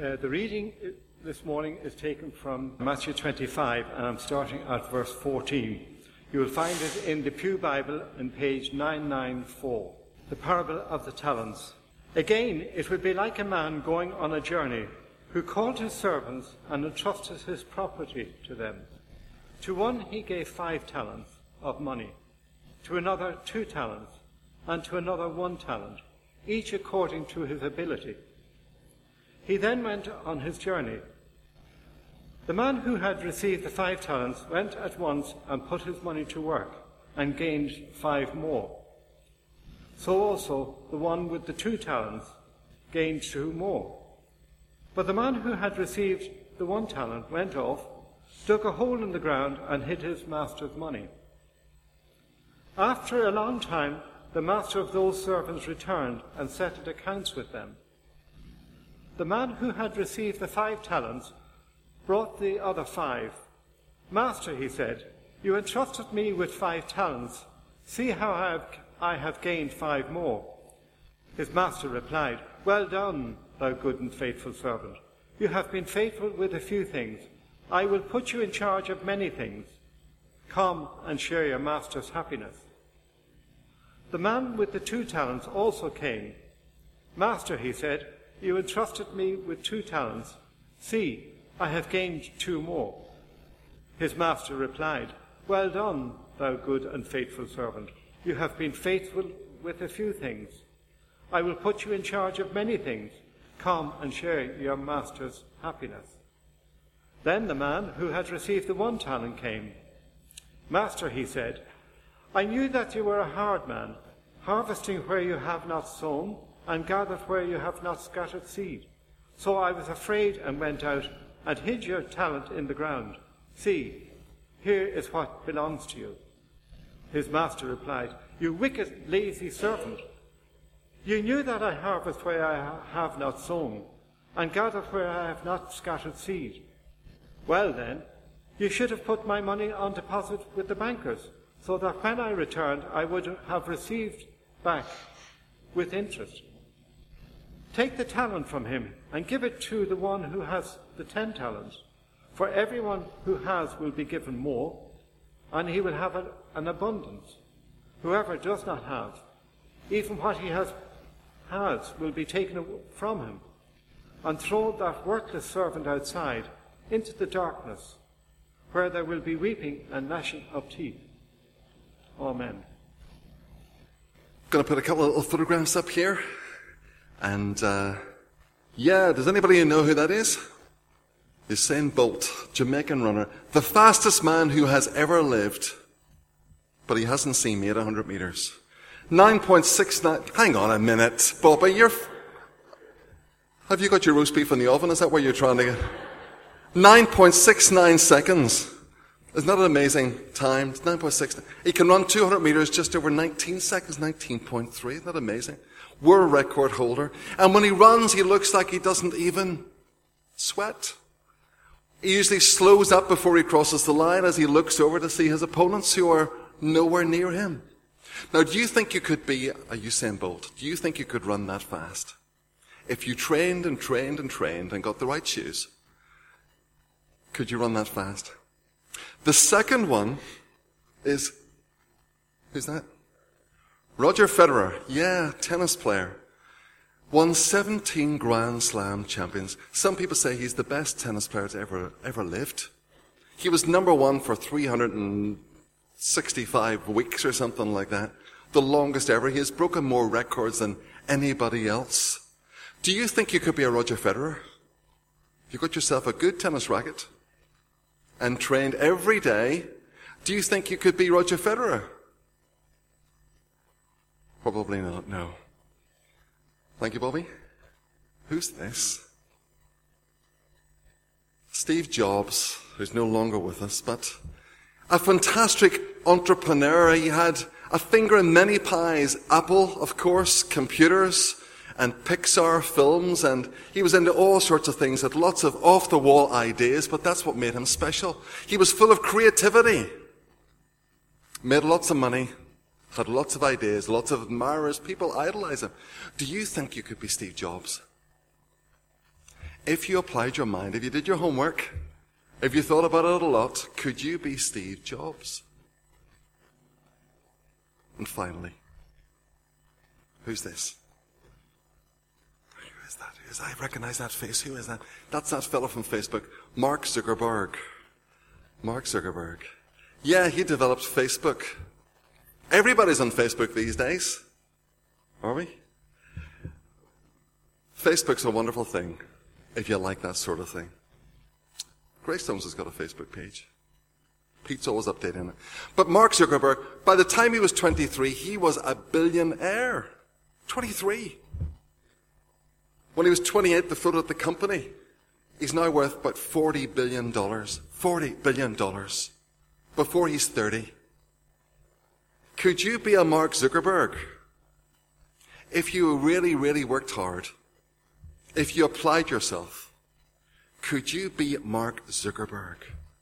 The reading this morning is taken from Matthew 25, and I'm starting at verse 14. You will find it in the Pew Bible on page 994, the parable of the talents. Again, it would be like a man going on a journey who called his servants and entrusted his property to them. To one he gave 5 talents of money, to another 2 talents, and to another 1 talent, each according to his ability. He then went on his journey. The man who had received the 5 talents went at once and put his money to work and gained 5 more. So also the one with the 2 talents gained 2 more. But the man who had received the 1 talent went off, dug a hole in the ground, and hid his master's money. After a long time, the master of those servants returned and settled accounts with them. The man who had received the 5 talents brought the other 5. Master, he said, you entrusted me with 5 talents. See how I have gained 5 more. His master replied, well done, thou good and faithful servant. You have been faithful with a few things. I will put you in charge of many things. Come and share your master's happiness. The man with the 2 talents also came. Master, he said, you entrusted me with 2 talents. See, I have gained 2 more. His master replied, well done, thou good and faithful servant. You have been faithful with a few things. I will put you in charge of many things. Come and share your master's happiness. Then the man who had received the 1 talent came. Master, he said, I knew that you were a hard man, harvesting where you have not sown, and gathered where you have not scattered seed. So I was afraid and went out and hid your talent in the ground. See, here is what belongs to you. His master replied, you wicked, lazy servant. You knew that I harvest where I have not sown, and gather where I have not scattered seed. Well then, you should have put my money on deposit with the bankers, so that when I returned I would have received back with interest. Take the talent from him and give it to the one who has the 10 talents. For everyone who has will be given more, and he will have an abundance. Whoever does not have, even what he has will be taken from him. And throw that worthless servant outside into the darkness, where there will be weeping and gnashing of teeth. Amen. Going to put a couple of little photographs up here. And, does anybody know who that is? Usain Bolt, Jamaican runner, the fastest man who has ever lived, but he hasn't seen me at 100 meters. 9.69, hang on a minute, Bobby, have you got your roast beef in the oven? Is that where you're trying to get? 9.69 seconds. Isn't that an amazing time? It's 9.69. He can run 200 meters just over 19 seconds, 19.3. Isn't that amazing? World record holder. And when he runs, he looks like he doesn't even sweat. He usually slows up before he crosses the line as he looks over to see his opponents who are nowhere near him. Now, do you think you could be a Usain Bolt? Do you think you could run that fast? If you trained and trained and trained and got the right shoes, could you run that fast? The second one is, who's that? Roger Federer. Yeah, tennis player. Won 17 Grand Slam champions. Some people say he's the best tennis player to ever lived. He was number 1 for 365 weeks or something like that. The longest ever. He has broken more records than anybody else. Do you think you could be a Roger Federer? If you got yourself a good tennis racket and trained every day, do you think you could be Roger Federer? Probably not, no. Thank you, Bobby. Who's this? Steve Jobs, who's no longer with us, but a fantastic entrepreneur. He had a finger in many pies. Apple, of course, computers, and Pixar films, and he was into all sorts of things, had lots of off-the-wall ideas, but that's what made him special. He was full of creativity, made lots of money, had lots of ideas, lots of admirers, people idolize him. Do you think you could be Steve Jobs? If you applied your mind, if you did your homework, if you thought about it a lot, could you be Steve Jobs? And finally, who's this? Who is that? I recognize that face. Who is that? That's that fellow from Facebook, Mark Zuckerberg. Mark Zuckerberg. Yeah, he developed Facebook. Everybody's on Facebook these days. Are we? Facebook's a wonderful thing, if you like that sort of thing. Greystones has got a Facebook page. Pete's always updating it. But Mark Zuckerberg, by the time he was 23, he was a billionaire. 23. When he was 28, they floated the company. He's now worth about $40 billion. $40 billion. Before he's 30. Could you be a Mark Zuckerberg? If you really, really worked hard, if you applied yourself, could you be Mark Zuckerberg?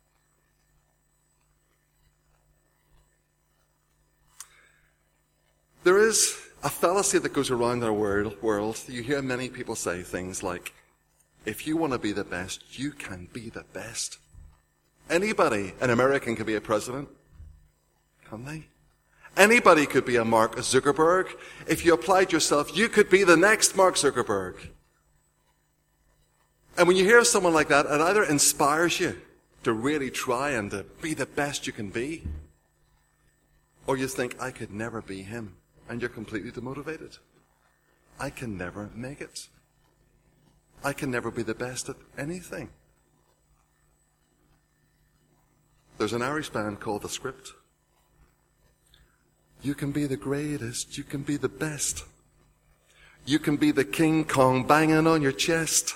There is a fallacy that goes around our world. You hear many people say things like, if you want to be the best, you can be the best. Anybody, an American, can be a president. Can they? Anybody could be a Mark Zuckerberg. If you applied yourself, you could be the next Mark Zuckerberg. And when you hear someone like that, it either inspires you to really try and to be the best you can be, or you think, I could never be him. And you're completely demotivated. I can never make it. I can never be the best at anything. There's an Irish band called The Script. You can be the greatest. You can be the best. You can be the King Kong banging on your chest.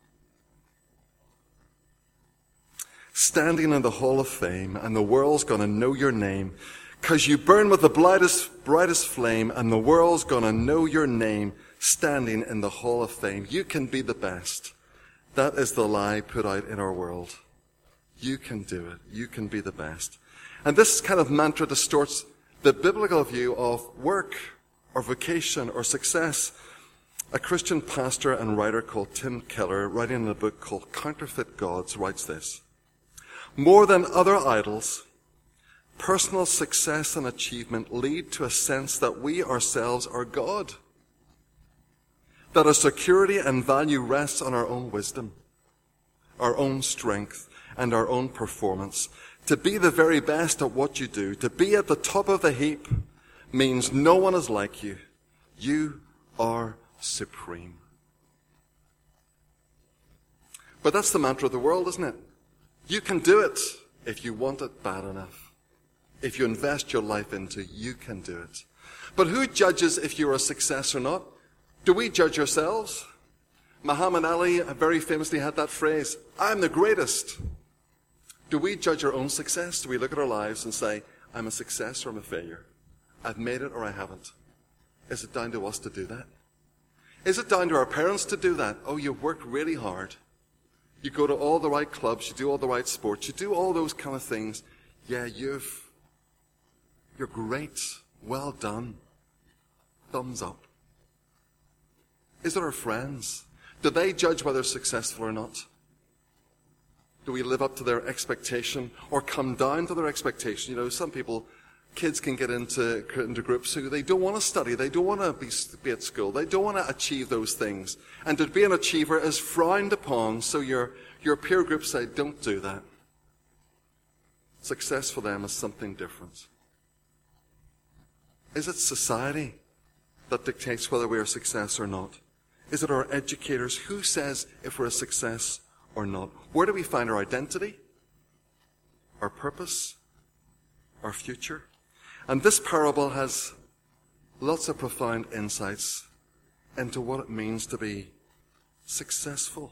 Standing in the Hall of Fame, and the world's going to know your name. Because you burn with the brightest flame, and the world's going to know your name standing in the Hall of Fame. You can be the best. That is the lie put out in our world. You can do it. You can be the best. And this kind of mantra distorts the biblical view of work or vocation or success. A Christian pastor and writer called Tim Keller, writing in a book called Counterfeit Gods, writes this. More than other idols, personal success and achievement lead to a sense that we ourselves are God. That our security and value rests on our own wisdom, our own strength, and our own performance. To be the very best at what you do, to be at the top of the heap, means no one is like you. You are supreme. But that's the mantra of the world, isn't it? You can do it if you want it bad enough. If you invest your life into, you can do it. But who judges if you're a success or not? Do we judge ourselves? Muhammad Ali very famously had that phrase, I'm the greatest. Do we judge our own success? Do we look at our lives and say, I'm a success or I'm a failure? I've made it or I haven't. Is it down to us to do that? Is it down to our parents to do that? Oh, you worked really hard. You go to all the right clubs, you do all the right sports, you do all those kind of things. Yeah, you're great. Well done. Thumbs up. Is it our friends? Do they judge whether successful or not? Do we live up to their expectation or come down to their expectation? You know, some people, kids can get into groups who they don't want to study. They don't want to be at school. They don't want to achieve those things. And to be an achiever is frowned upon, so your peer group say, don't do that. Success for them is something different. Is it society that dictates whether we are a success or not? Is it our educators? Who says if we're a success or not? Where do we find our identity, our purpose, our future? And this parable has lots of profound insights into what it means to be successful.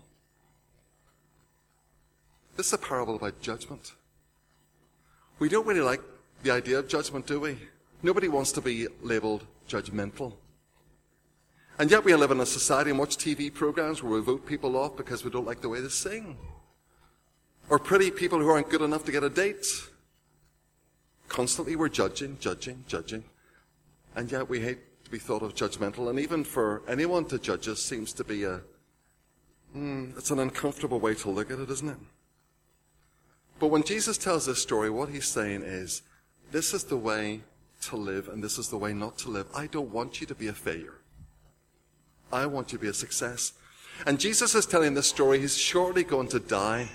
This is a parable about judgment. We don't really like the idea of judgment, do we? Nobody wants to be labeled judgmental. And yet we live in a society and watch TV programs where we vote people off because we don't like the way they sing. Or pretty people who aren't good enough to get a date. Constantly we're judging. And yet we hate to be thought of judgmental. And even for anyone to judge us seems to be It's an uncomfortable way to look at it, isn't it? But when Jesus tells this story, what he's saying is, this is the way to live and this is the way not to live. I don't want you to be a failure. I want you to be a success. And Jesus is telling this story. He's shortly going to die.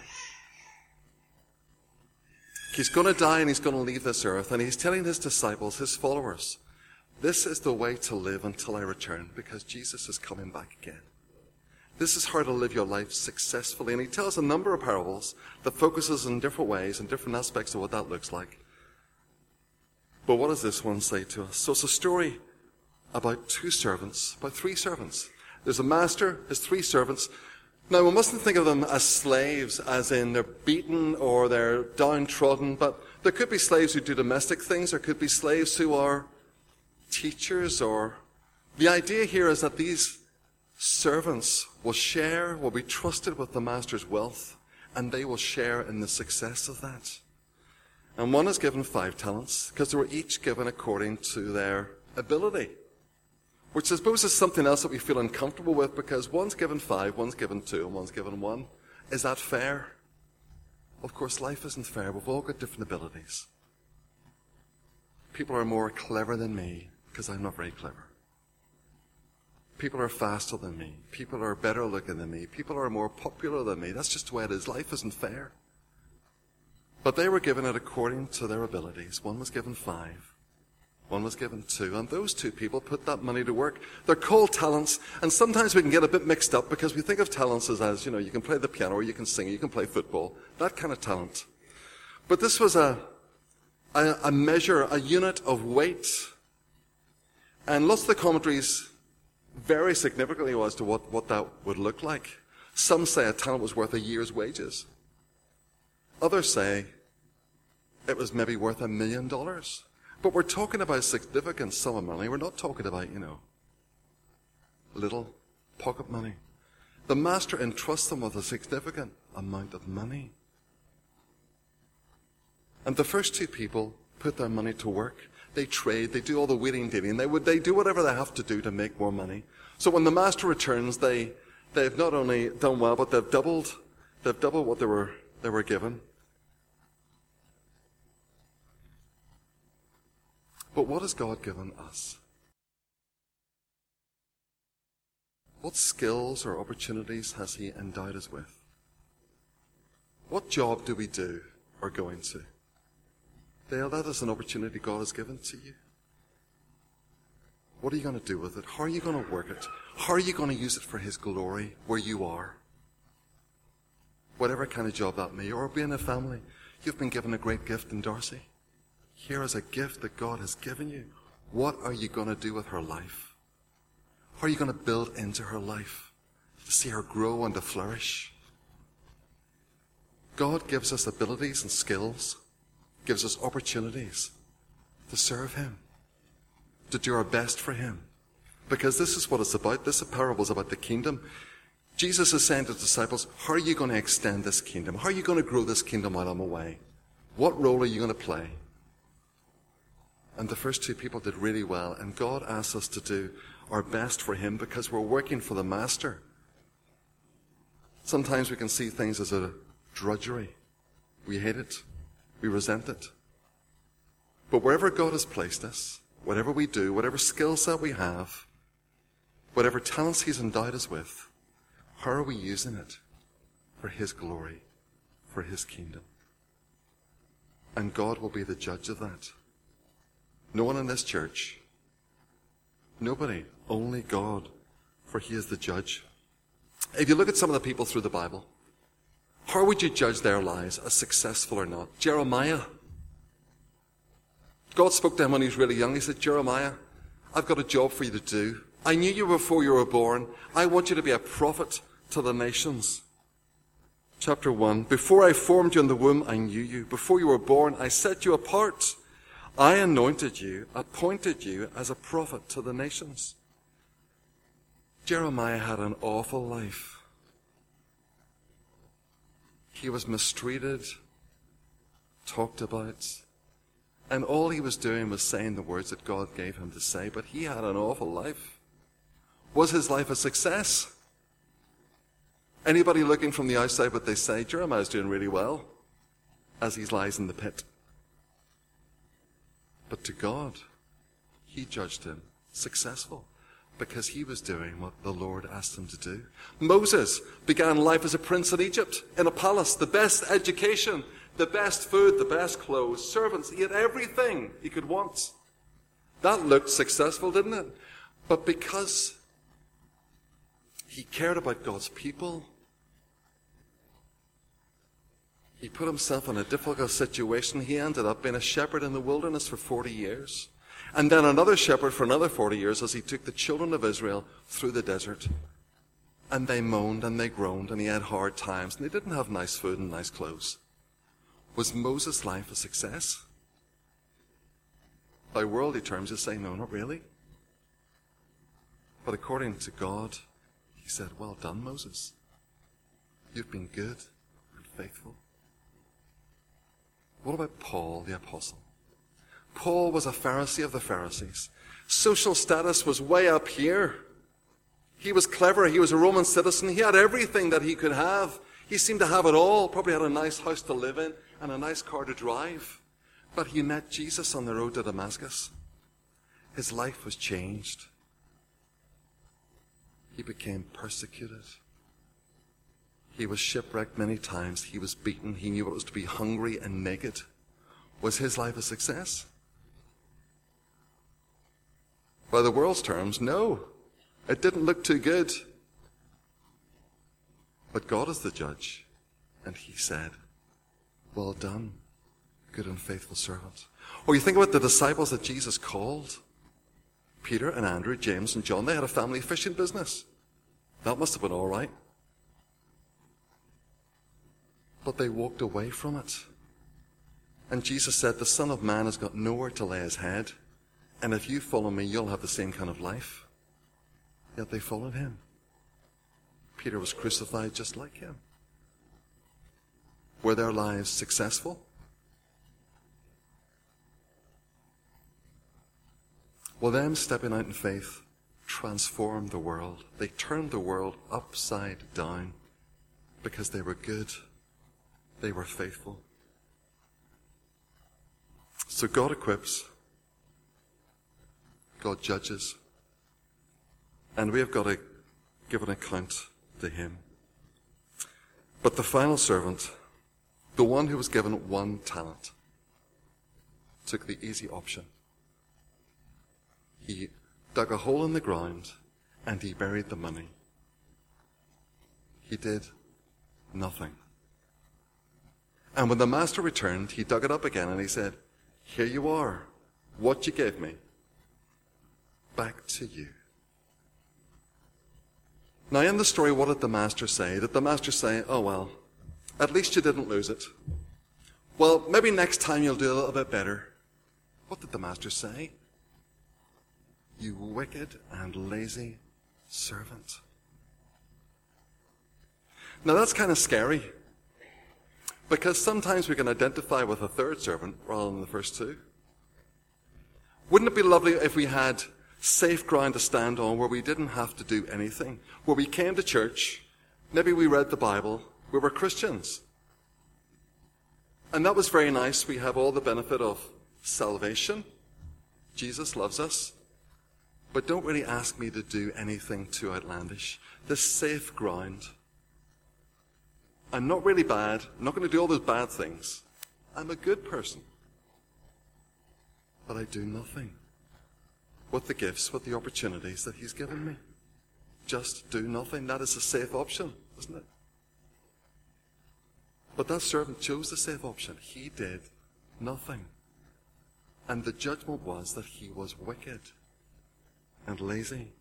He's going to die and he's going to leave this earth. And he's telling his disciples, his followers, this is the way to live until I return, because Jesus is coming back again. This is how to live your life successfully. And he tells a number of parables that focuses in different ways and different aspects of what that looks like. But what does this one say to us? So it's a story about three servants. There's a master, his three servants. Now, we mustn't think of them as slaves, as in they're beaten or they're downtrodden, but there could be slaves who do domestic things. There could be slaves who are teachers, or the idea here is that these servants will be trusted with the master's wealth, and they will share in the success of that. And one is given 5 talents, because they were each given according to their ability. Which I suppose is something else that we feel uncomfortable with, because one's given 5, one's given 2, and one's given 1. Is that fair? Of course, life isn't fair. We've all got different abilities. People are more clever than me, because I'm not very clever. People are faster than me. People are better looking than me. People are more popular than me. That's just the way it is. Life isn't fair. But they were given it according to their abilities. One was given 5. One was given 2. And those 2 people put that money to work. They're called talents. And sometimes we can get a bit mixed up because we think of talents as, you can play the piano or you can sing or you can play football. That kind of talent. But this was a measure, a unit of weight. And lots of the commentaries vary significantly as to what that would look like. Some say a talent was worth a year's wages. Others say it was maybe worth $1 million. But we're talking about a significant sum of money. We're not talking about, little pocket money. The master entrusts them with a significant amount of money. And the first 2 people put their money to work. They trade, they do all the wheeling dealing. They do whatever they have to do to make more money. So when the master returns, they've not only done well, but they've doubled what they were given. But what has God given us? What skills or opportunities has he endowed us with? What job do we do or go into? Dale, that is an opportunity God has given to you. What are you going to do with it? How are you going to work it? How are you going to use it for his glory where you are? Whatever kind of job that may be, or being a family. You've been given a great gift in Darcy. Here is a gift that God has given you. What are you going to do with her life? How are you going to build into her life to see her grow and to flourish? God gives us abilities and skills, gives us opportunities to serve him, to do our best for him. Because this is what it's about. This parable is about the kingdom. Jesus is saying to the disciples, how are you going to extend this kingdom? How are you going to grow this kingdom while I'm away? What role are you going to play? And the first 2 people did really well. And God asks us to do our best for him because we're working for the master. Sometimes we can see things as a drudgery. We hate it. We resent it. But wherever God has placed us, whatever we do, whatever skill set we have, whatever talents he's endowed us with, how are we using it for his glory, for his kingdom? And God will be the judge of that. No one in this church. Nobody. Only God. For he is the judge. If you look at some of the people through the Bible, how would you judge their lives as successful or not? Jeremiah. God spoke to him when he was really young. He said, Jeremiah, I've got a job for you to do. I knew you before you were born. I want you to be a prophet to the nations. Chapter 1. Before I formed you in the womb, I knew you. Before you were born, I set you apart. I anointed you, appointed you as a prophet to the nations. Jeremiah had an awful life. He was mistreated, talked about, and all he was doing was saying the words that God gave him to say, but he had an awful life. Was his life a success? Anybody looking from the outside, would they say, Jeremiah's doing really well as he lies in the pit. But to God, he judged him successful because he was doing what the Lord asked him to do. Moses began life as a prince in Egypt, in a palace, the best education, the best food, the best clothes, servants. He had everything he could want. That looked successful, didn't it? But because he cared about God's people, he put himself in a difficult situation. He ended up being a shepherd in the wilderness for 40 years. And then another shepherd for another 40 years as he took the children of Israel through the desert. And they moaned and they groaned and he had hard times and they didn't have nice food and nice clothes. Was Moses' life a success? By worldly terms, you say, no, not really. But according to God, he said, well done, Moses. You've been good and faithful. What about Paul, the apostle? Paul was a Pharisee of the Pharisees. Social status was way up here. He was clever. He was a Roman citizen. He had everything that he could have. He seemed to have it all. Probably had a nice house to live in and a nice car to drive. But he met Jesus on the road to Damascus. His life was changed. He became persecuted. He was shipwrecked many times. He was beaten. He knew what it was to be hungry and naked. Was his life a success? By the world's terms, no. It didn't look too good. But God is the judge. And he said, well done, good and faithful servant. Or you think about the disciples that Jesus called. Peter and Andrew, James and John, they had a family fishing business. That must have been all right. But they walked away from it. And Jesus said, the Son of Man has got nowhere to lay his head. And if you follow me, you'll have the same kind of life. Yet they followed him. Peter was crucified just like him. Were their lives successful? Well, them stepping out in faith transformed the world. They turned the world upside down because they were good. They were faithful. So God equips. God judges. And we have got to give an account to him. But the final servant, the one who was given 1 talent, took the easy option. He dug a hole in the ground and he buried the money. He did nothing. And when the master returned, he dug it up again and he said, here you are, what you gave me, back to you. Now in the story, what did the master say? Did the master say, oh well, at least you didn't lose it. Well, maybe next time you'll do a little bit better. What did the master say? You wicked and lazy servant. Now that's kind of scary. Because sometimes we can identify with a third servant rather than the first two. Wouldn't it be lovely if we had safe ground to stand on where we didn't have to do anything? Where we came to church, maybe we read the Bible, we were Christians. And that was very nice. We have all the benefit of salvation. Jesus loves us. But don't really ask me to do anything too outlandish. This safe ground. I'm not really bad. I'm not going to do all those bad things. I'm a good person. But I do nothing with the gifts, with the opportunities that he's given me. Just do nothing. That is a safe option, isn't it? But that servant chose the safe option. He did nothing. And the judgment was that he was wicked and lazy.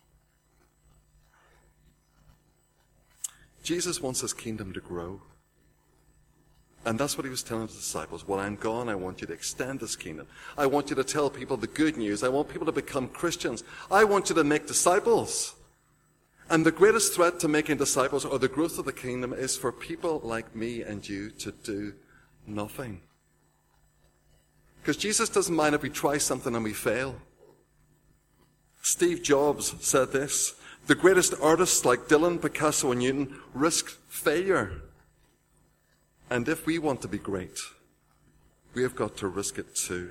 Jesus wants his kingdom to grow. And that's what he was telling his disciples. When I'm gone, I want you to extend this kingdom. I want you to tell people the good news. I want people to become Christians. I want you to make disciples. And the greatest threat to making disciples or the growth of the kingdom is for people like me and you to do nothing. Because Jesus doesn't mind if we try something and we fail. Steve Jobs said this, The greatest artists like Dylan, Picasso, and Newton risked failure. And if we want to be great, we have got to risk it too.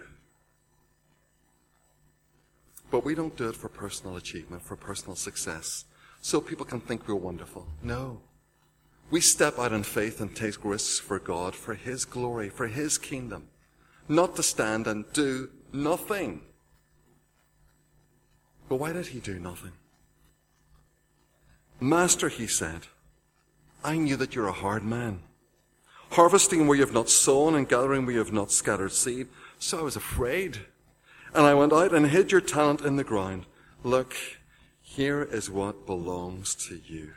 But we don't do it for personal achievement, for personal success, so people can think we're wonderful. No. We step out in faith and take risks for God, for His glory, for His kingdom. Not to stand and do nothing. But why did He do nothing? Master, He said, I knew that you're a hard man, harvesting where you have not sown and gathering where you have not scattered seed. So I was afraid. And I went out and hid your talent in the ground. Look, here is what belongs to you.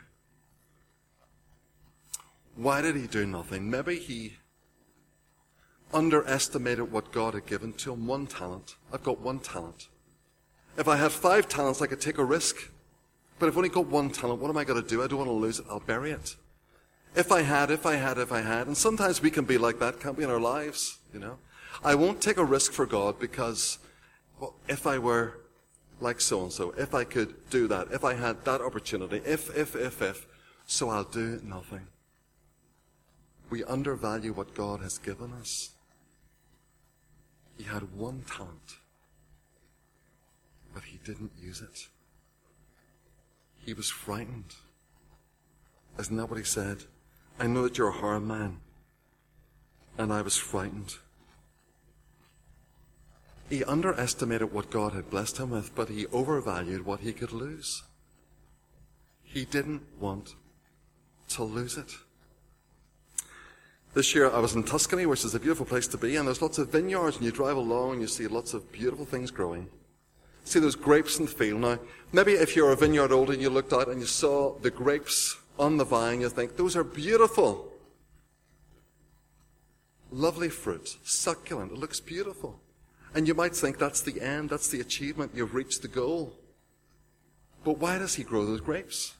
Why did he do nothing? Maybe he underestimated what God had given to him. 1 talent. I've got 1 talent. If I had 5 talents, I could take a risk. But if I've only got 1 talent, what am I going to do? I don't want to lose it. I'll bury it. If I had. And sometimes we can be like that, can't we, in our lives? I won't take a risk for God because, well, if I were like so-and-so, if I could do that, if I had that opportunity, if, so I'll do nothing. We undervalue what God has given us. He had 1 talent, but he didn't use it. He was frightened. Isn't that what he said? I know that you're a hard man, and I was frightened. He underestimated what God had blessed him with, but he overvalued what he could lose. He didn't want to lose it. This year I was in Tuscany, which is a beautiful place to be, and there's lots of vineyards, and you drive along and you see lots of beautiful things growing. See those grapes in the field. Now, maybe if you're a vineyard owner and you looked out and you saw the grapes on the vine, you think, those are beautiful. Lovely fruit, succulent, it looks beautiful. And you might think that's the end, that's the achievement, you've reached the goal. But why does he grow those grapes?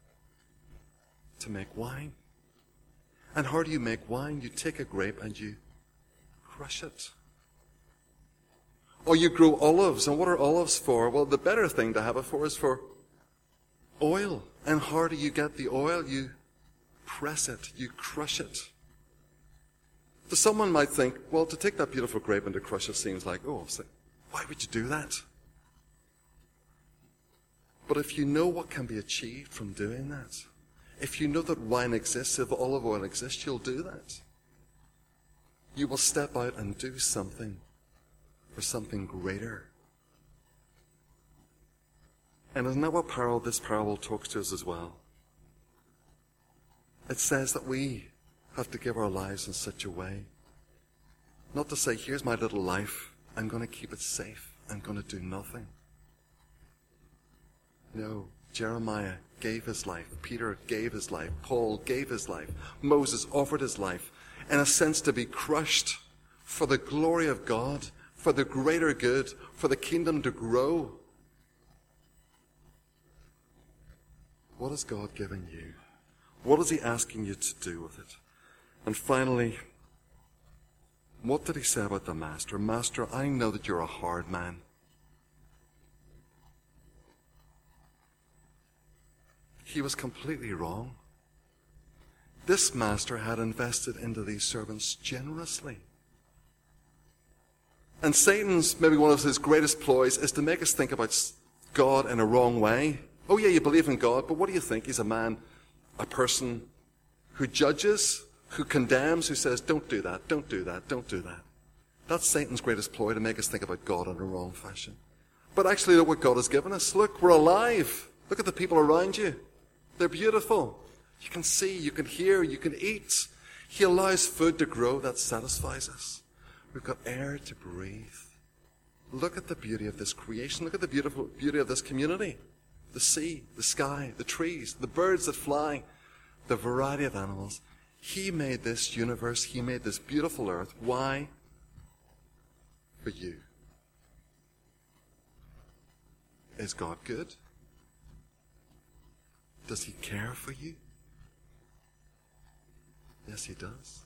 To make wine. And how do you make wine? You take a grape and you crush it. Or you grow olives. And what are olives for? Well, the better thing to have it for is for oil. And how do you get the oil? You press it. You crush it. So someone might think, well, to take that beautiful grape and to crush it seems like, why would you do that? But if you know what can be achieved from doing that, if you know that wine exists, if olive oil exists, you'll do that. You will step out and do something for something greater. And isn't that what this parable talks to us as well? It says that we have to give our lives in such a way, not to say, here's my little life, I'm going to keep it safe, I'm going to do nothing. No, Jeremiah gave his life, Peter gave his life, Paul gave his life, Moses offered his life, in a sense to be crushed for the glory of God, for the greater good, for the kingdom to grow. What has God given you? What is he asking you to do with it? And finally, what did he say about the master? Master, I know that you're a hard man. He was completely wrong. This master had invested into these servants generously. And Satan's, maybe one of his greatest ploys, is to make us think about God in a wrong way. Oh yeah, you believe in God, but what do you think? He's a man, a person who judges, who condemns, who says, don't do that, don't do that, don't do that. That's Satan's greatest ploy, to make us think about God in a wrong fashion. But actually, look what God has given us. Look, we're alive. Look at the people around you. They're beautiful. You can see, you can hear, you can eat. He allows food to grow that satisfies us. We've got air to breathe. Look at the beauty of this creation. Look at the beautiful beauty of this community. The sea, the sky, the trees, the birds that fly, the variety of animals. He made this universe. He made this beautiful earth. Why? For you. Is God good? Does he care for you? Yes, he does.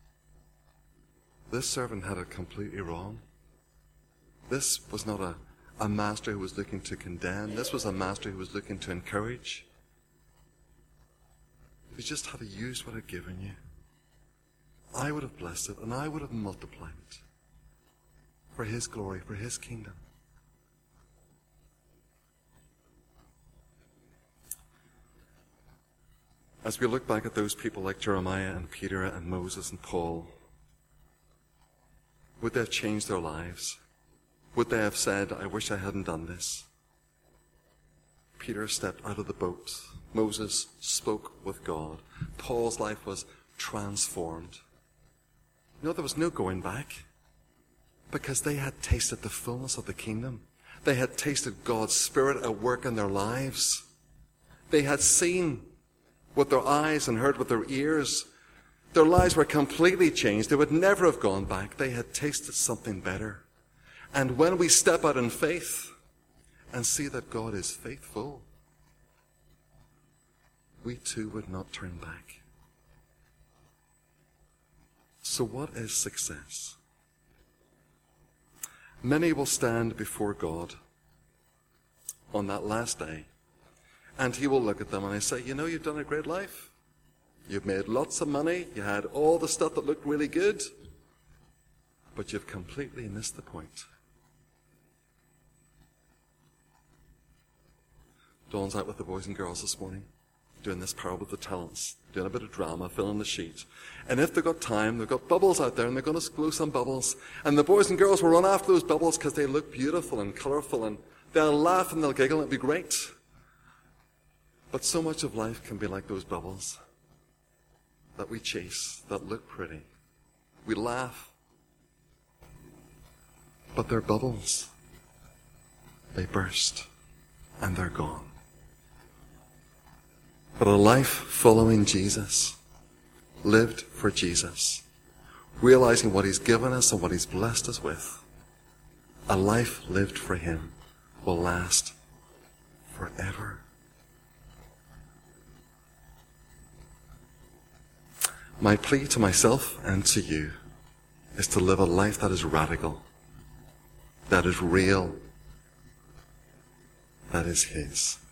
This servant had it completely wrong. This was not a master who was looking to condemn. This was a master who was looking to encourage. You just had to use what I'd given you. I would have blessed it, and I would have multiplied it for his glory, for his kingdom. As we look back at those people like Jeremiah and Peter and Moses and Paul, would they have changed their lives? Would they have said, I wish I hadn't done this? Peter stepped out of the boat. Moses spoke with God. Paul's life was transformed. You know, there was no going back, because they had tasted the fullness of the kingdom. They had tasted God's Spirit at work in their lives. They had seen with their eyes and heard with their ears. Their lives were completely changed. They would never have gone back. They had tasted something better. And when we step out in faith and see that God is faithful, we too would not turn back. So what is success? Many will stand before God on that last day, and he will look at them and say, you know, you've done a great life. You've made lots of money. You had all the stuff that looked really good, but you've completely missed the point. Dawn's out with the boys and girls this morning, doing this parable of the talents, doing a bit of drama, filling the sheet. And if they've got time, they've got bubbles out there, and they're going to blow some bubbles. And the boys and girls will run after those bubbles because they look beautiful and colourful, and they'll laugh and they'll giggle, and it'll be great. But so much of life can be like those bubbles that we chase, that look pretty. We laugh, but they're bubbles. They burst, and they're gone. But a life following Jesus, lived for Jesus, realizing what he's given us and what he's blessed us with, a life lived for him will last forever. My plea to myself and to you is to live a life that is radical, that is real, that is his.